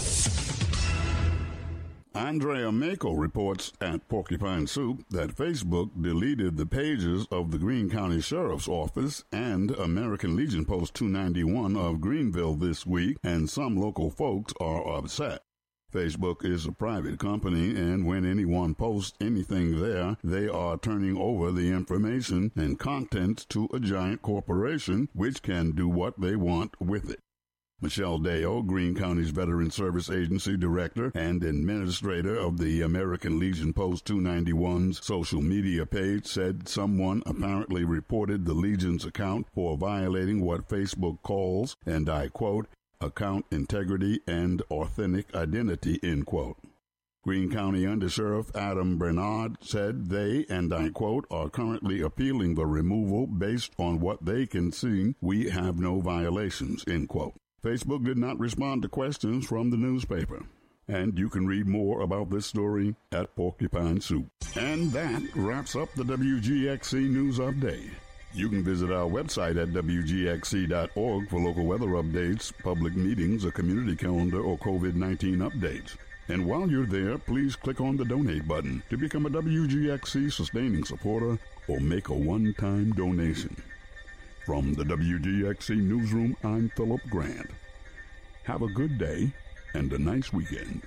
Andrea Mako reports at Porcupine Soup that Facebook deleted the pages of the Greene County Sheriff's Office and American Legion Post two ninety-one of Greenville this week, and some local folks are upset. Facebook is a private company, and when anyone posts anything there, they are turning over the information and content to a giant corporation, which can do what they want with it. Michelle Deo, Greene County's Veteran Service Agency Director and Administrator of the American Legion Post two ninety-one's social media page, said someone apparently reported the Legion's account for violating what Facebook calls, and I quote, account integrity and authentic identity, end quote. Greene County Undersheriff Adam Bernard said they, and I quote, are currently appealing the removal based on what they can see. We have no violations, end quote. Facebook did not respond to questions from the newspaper. And you can read more about this story at Porcupine Soup. And that wraps up the W G X C News Update. You can visit our website at W G X C dot org for local weather updates, public meetings, a community calendar, or COVID nineteen updates. And while you're there, please click on the donate button to become a W G X C sustaining supporter or make a one-time donation. From the W G X C Newsroom, I'm Philip Grant. Have a good day and a nice weekend.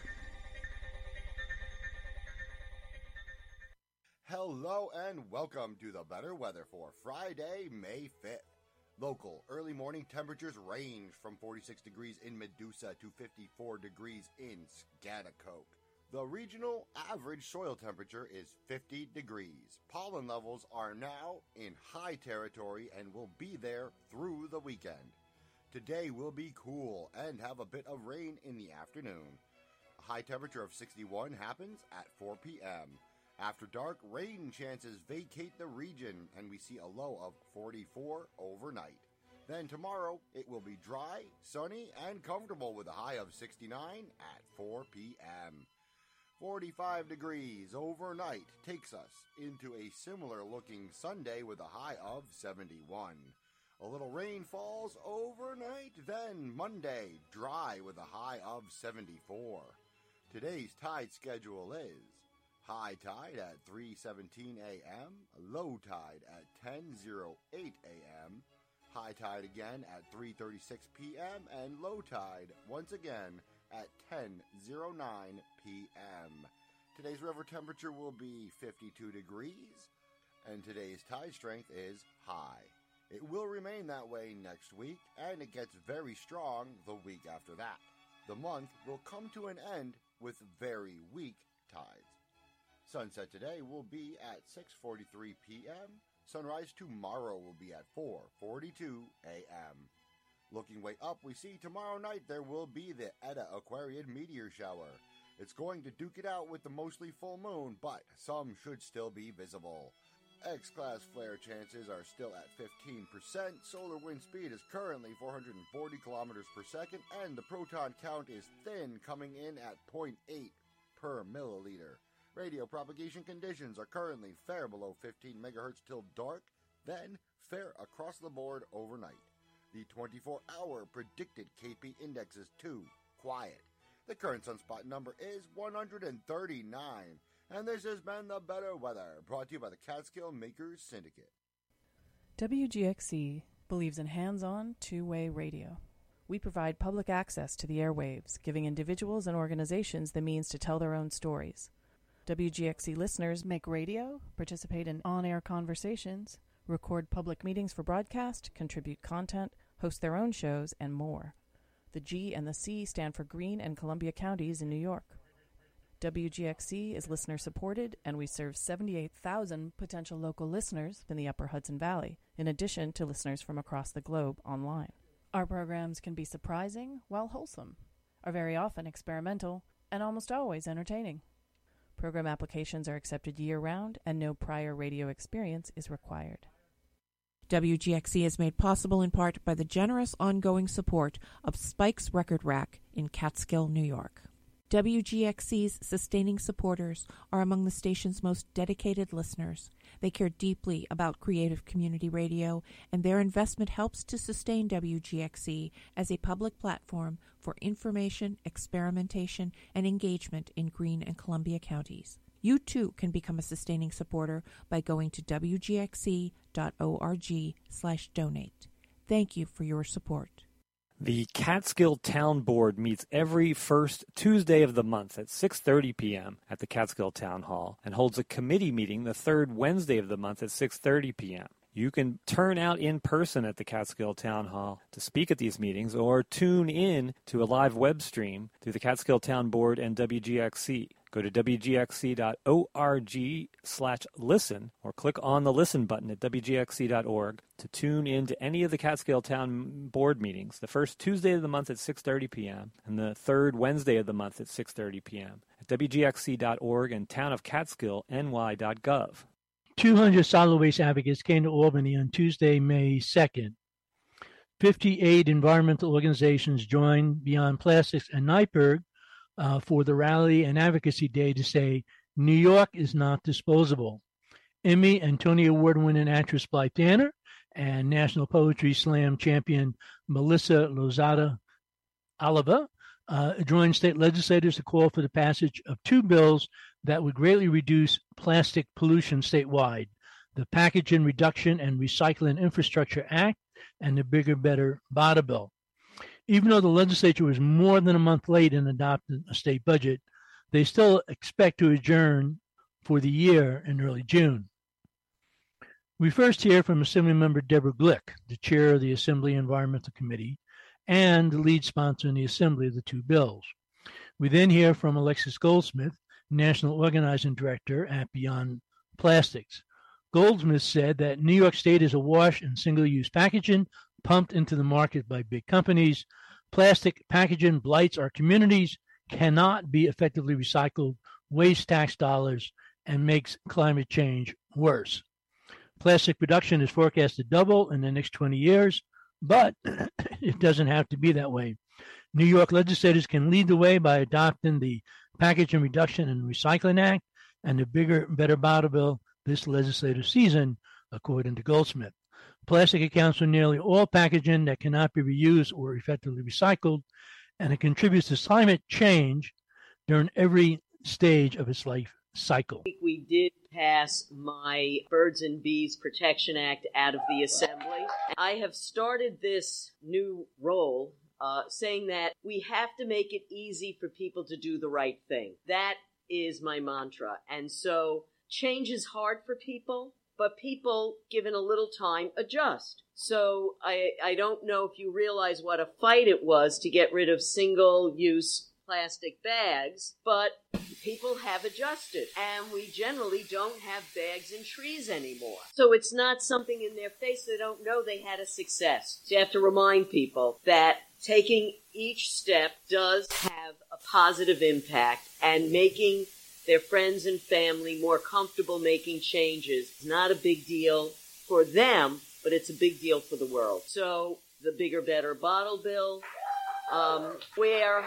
Hello and welcome to the better weather for Friday, May fifth. Local early morning temperatures range from forty-six degrees in Medusa to fifty-four degrees in Schaghticoke. The regional average soil temperature is fifty degrees. Pollen levels are now in high territory and will be there through the weekend. Today will be cool and have a bit of rain in the afternoon. A high temperature of sixty-one happens at four p.m. After dark, rain chances vacate the region, and we see a low of forty-four overnight. Then tomorrow, it will be dry, sunny, and comfortable with a high of sixty-nine at four p.m. forty-five degrees overnight takes us into a similar-looking Sunday with a high of seventy-one. A little rain falls overnight, then Monday, dry with a high of seventy-four. Today's tide schedule is high tide at three seventeen a.m., low tide at ten oh eight a.m., high tide again at three thirty-six p.m., and low tide once again at ten oh nine p.m. Today's river temperature will be fifty-two degrees, and today's tide strength is high. It will remain that way next week, and it gets very strong the week after that. The month will come to an end with very weak tides. Sunset today will be at six forty-three p.m. Sunrise tomorrow will be at four forty-two a.m. Looking way up, we see tomorrow night there will be the Eta Aquariid meteor shower. It's going to duke it out with the mostly full moon, but some should still be visible. X-class flare chances are still at fifteen percent. Solar wind speed is currently four hundred forty kilometers per second, and the proton count is thin, coming in at zero point eight per milliliter. Radio propagation conditions are currently fair below fifteen megahertz till dark, then fair across the board overnight. The twenty-four hour predicted K P index is two, quiet. The current sunspot number is one hundred thirty-nine, and this has been the better weather, brought to you by the Catskill Makers Syndicate. W G X C believes in hands-on, two-way radio. We provide public access to the airwaves, giving individuals and organizations the means to tell their own stories. W G X C listeners make radio, participate in on-air conversations, record public meetings for broadcast, contribute content, host their own shows, and more. The G and the C stand for Greene and Columbia counties in New York. W G X C is listener-supported, and we serve seventy-eight thousand potential local listeners in the Upper Hudson Valley, in addition to listeners from across the globe online. Our programs can be surprising while wholesome, are very often experimental, and almost always entertaining. Program applications are accepted year-round, and no prior radio experience is required. W G X C is made possible in part by the generous ongoing support of Spike's Record Rack in Catskill, New York. W G X C's sustaining supporters are among the station's most dedicated listeners. They care deeply about creative community radio, and their investment helps to sustain W G X C as a public platform for information, experimentation, and engagement in Greene and Columbia counties. You too can become a sustaining supporter by going to W G X C dot org slash donate. Thank you for your support. The Catskill Town Board meets every first Tuesday of the month at six thirty p.m. at the Catskill Town Hall and holds a committee meeting the third Wednesday of the month at six thirty p.m. You can turn out in person at the Catskill Town Hall to speak at these meetings or tune in to a live web stream through the Catskill Town Board and W G X C. Go to W G X C dot org slash listen or click on the listen button at W G X C dot org to tune in to any of the Catskill Town Board meetings, the first Tuesday of the month at six thirty p.m. and the third Wednesday of the month at six thirty p.m. at W G X C dot org and town of Catskill N Y dot gov. two hundred solid waste advocates came to Albany on Tuesday, May second. fifty-eight environmental organizations joined Beyond Plastics and Nyberg Uh, for the rally and advocacy day to say New York is not disposable. Emmy and Tony Award winning actress Blythe Danner and National Poetry Slam champion Melissa Lozada Oliva uh, joined state legislators to call for the passage of two bills that would greatly reduce plastic pollution statewide: the Packaging Reduction and Recycling Infrastructure Act and the Bigger, Better Bottle Bill. Even though the legislature was more than a month late in adopting a state budget, they still expect to adjourn for the year in early June. We first hear from Assemblymember Deborah Glick, the chair of the Assembly Environmental Committee and the lead sponsor in the Assembly of the two bills. We then hear from Alexis Goldsmith, National Organizing Director at Beyond Plastics. Goldsmith said that New York State is awash in single-use packaging pumped into the market by big companies. Plastic packaging blights our communities, cannot be effectively recycled, wastes tax dollars, and makes climate change worse. Plastic production is forecast to double in the next twenty years, but it doesn't have to be that way. New York legislators can lead the way by adopting the Packaging Reduction and Recycling Act and the Bigger, Better Bottle Bill this legislative season, according to Goldsmith. Plastic accounts for nearly all packaging that cannot be reused or effectively recycled, and it contributes to climate change during every stage of its life cycle. We did pass my Birds and Bees Protection Act out of the Assembly. I have started this new role uh, saying that we have to make it easy for people to do the right thing. That is my mantra. And so change is hard for people, but people, given a little time, adjust. So I, I don't know if you realize what a fight it was to get rid of single-use plastic bags, but people have adjusted, and we generally don't have bags in trees anymore. So it's not something in their face. They don't know they had a success. So you have to remind people that taking each step does have a positive impact, and making their friends and family more comfortable making changes is not a big deal for them, but it's a big deal for the world. So the Bigger, Better Bottle Bill, um, where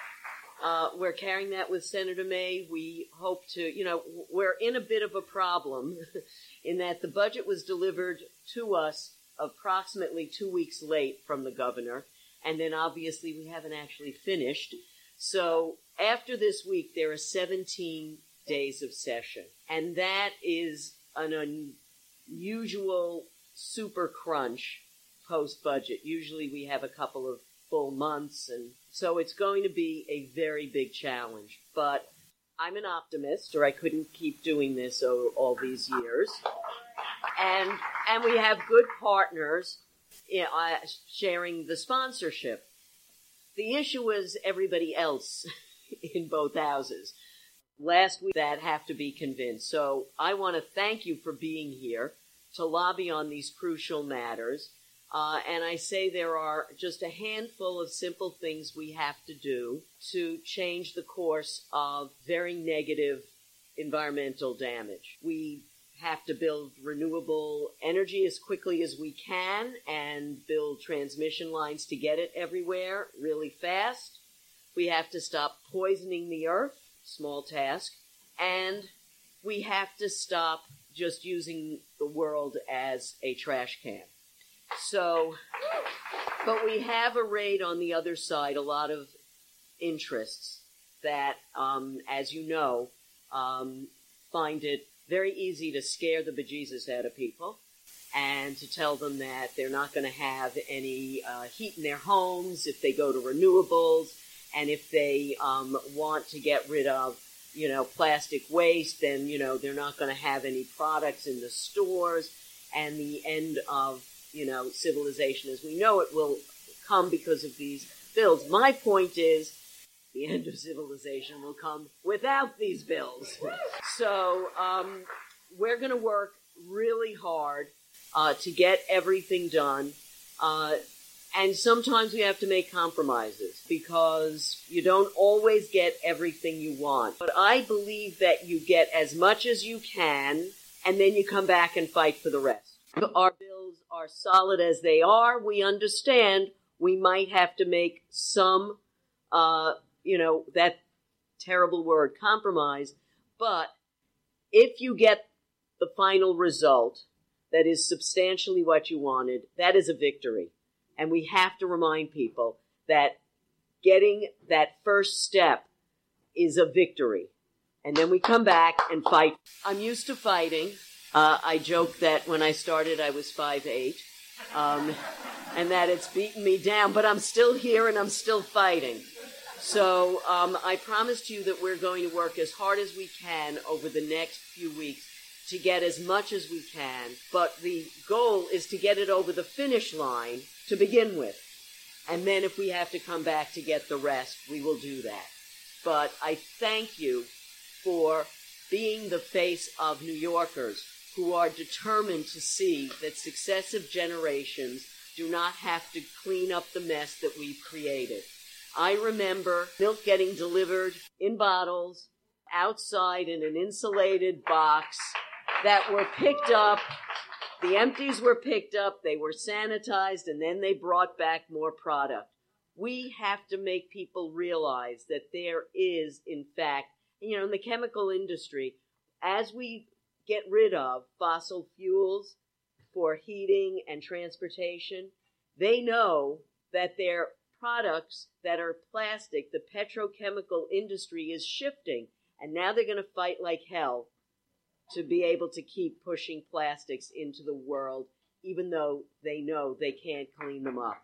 uh, we're carrying that with Senator May. We hope to, you know, we're in a bit of a problem in that the budget was delivered to us approximately two weeks late from the governor, and then obviously we haven't actually finished. So after this week, there are seventeen days of session, and that is an unusual super crunch post-budget. Usually we have a couple of full months, and so it's going to be a very big challenge. But I'm an optimist, or I couldn't keep doing this all, all these years. And and we have good partners, you know, uh, sharing the sponsorship. The issue is everybody else in both houses. Last week, that have to be convinced. So I want to thank you for being here to lobby on these crucial matters. Uh, and I say there are just a handful of simple things we have to do to change the course of very negative environmental damage. We have to build renewable energy as quickly as we can and build transmission lines to get it everywhere really fast. We have to stop poisoning the earth, small task, and we have to stop just using the world as a trash can. So, but we have arrayed on the other side a lot of interests that, um, as you know, um, find it very easy to scare the bejesus out of people and to tell them that they're not going to have any uh, heat in their homes if they go to renewables, and if they um, want to get rid of, you know, plastic waste, then, you know, they're not going to have any products in the stores, and the end of, you know, civilization as we know it will come because of these bills. My point is, the end of civilization will come without these bills. So um, we're going to work really hard uh, to get everything done. Uh, and sometimes we have to make compromises because you don't always get everything you want. But I believe that you get as much as you can, and then you come back and fight for the rest. Our bills are solid as they are. We understand we might have to make some uh you know, that terrible word, compromise. But if you get the final result, that is substantially what you wanted, that is a victory. And we have to remind people that getting that first step is a victory. And then we come back and fight. I'm used to fighting. Uh, I joke that when I started, I was five eight, um, and that it's beaten me down, but I'm still here and I'm still fighting. So um, I promised you that we're going to work as hard as we can over the next few weeks to get as much as we can, but the goal is to get it over the finish line to begin with. And then if we have to come back to get the rest, we will do that. But I thank you for being the face of New Yorkers who are determined to see that successive generations do not have to clean up the mess that we've created. I remember milk getting delivered in bottles outside in an insulated box that were picked up. The empties were picked up, they were sanitized, and then they brought back more product. We have to make people realize that there is, in fact, you know, in the chemical industry, as we get rid of fossil fuels for heating and transportation, they know that their products that are plastic, the petrochemical industry is shifting, and now they're going to fight like hell to be able to keep pushing plastics into the world, even though they know they can't clean them up.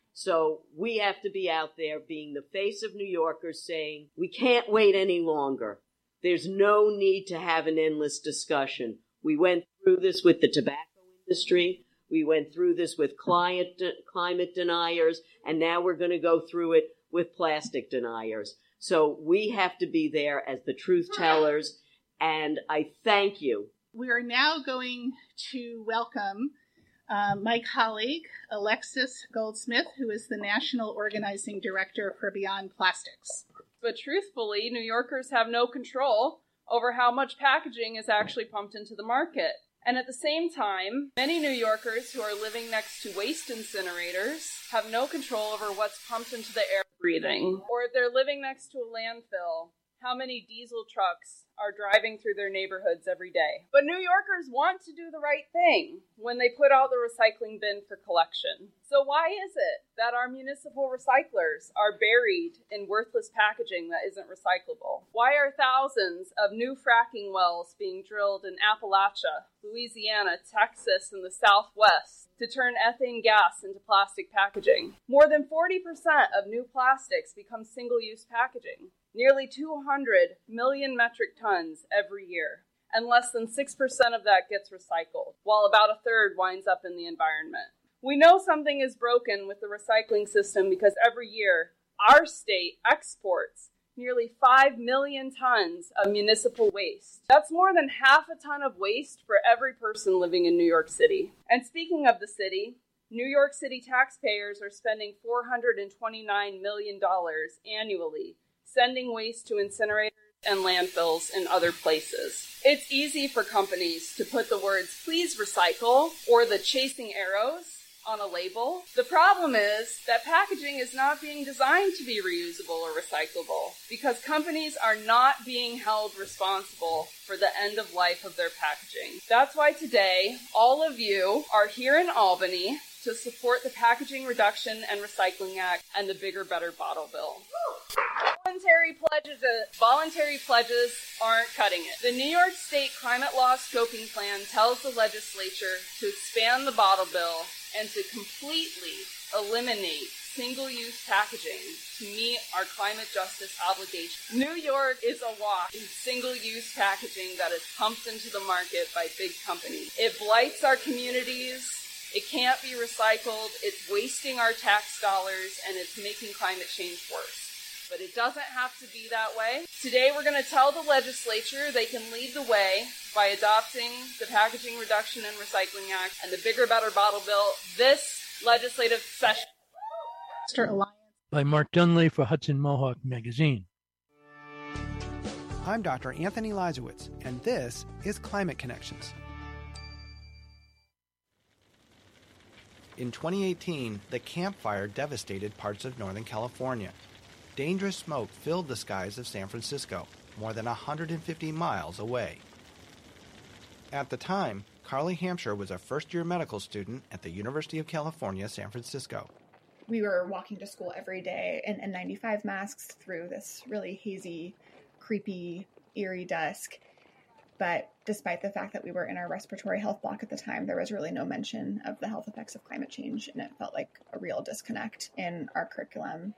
So we have to be out there being the face of New Yorkers saying, we can't wait any longer. There's no need to have an endless discussion. We went through this with the tobacco industry. We went through this with climate, climate deniers, and now we're going to go through it with plastic deniers. So we have to be there as the truth tellers, and I thank you. We are now going to welcome uh, my colleague, Alexis Goldsmith, who is the National Organizing Director for Beyond Plastics. But truthfully, New Yorkers have no control over how much packaging is actually pumped into the market. And at the same time, many New Yorkers who are living next to waste incinerators have no control over what's pumped into the air breathing. Or if they're living next to a landfill, how many diesel trucks are driving through their neighborhoods every day. But New Yorkers want to do the right thing when they put out the recycling bin for collection. So why is it that our municipal recyclers are buried in worthless packaging that isn't recyclable? Why are thousands of new fracking wells being drilled in Appalachia, Louisiana, Texas, and the Southwest to turn ethane gas into plastic packaging? More than forty percent of new plastics become single-use packaging. Nearly two hundred million metric tons every year, and less than six percent of that gets recycled, while about a third winds up in the environment. We know something is broken with the recycling system because every year, our state exports nearly five million tons of municipal waste. That's more than half a ton of waste for every person living in New York City. And speaking of the city, New York City taxpayers are spending four hundred twenty-nine million dollars annually sending waste to incinerators and landfills in other places. It's easy for companies to put the words, please recycle, or the chasing arrows on a label. The problem is that packaging is not being designed to be reusable or recyclable because companies are not being held responsible for the end of life of their packaging. That's why today, all of you are here in Albany to support the Packaging Reduction and Recycling Act and the Bigger, Better Bottle Bill. Voluntary pledges, uh, voluntary pledges aren't cutting it. The New York State Climate Law Scoping Plan tells the legislature to expand the bottle bill and to completely eliminate single-use packaging to meet our climate justice obligation. New York is awash in single-use packaging that is pumped into the market by big companies. It blights our communities. It can't be recycled. It's wasting our tax dollars, and it's making climate change worse. But it doesn't have to be that way. Today we're going to tell the legislature they can lead the way by adopting the Packaging Reduction and Recycling Act and the Bigger, Better Bottle Bill this legislative session. By Mark Dunley for Hudson Mohawk Magazine. I'm Doctor Anthony Lazowitz, and this is Climate Connections. In twenty eighteen, the Camp Fire devastated parts of Northern California. Dangerous smoke filled the skies of San Francisco, more than one hundred fifty miles away. At the time, Carly Hampshire was a first-year medical student at the University of California, San Francisco. We were walking to school every day in N ninety-five masks through this really hazy, creepy, eerie dusk. But despite the fact that we were in our respiratory health block at the time, there was really no mention of the health effects of climate change, and it felt like a real disconnect in our curriculum.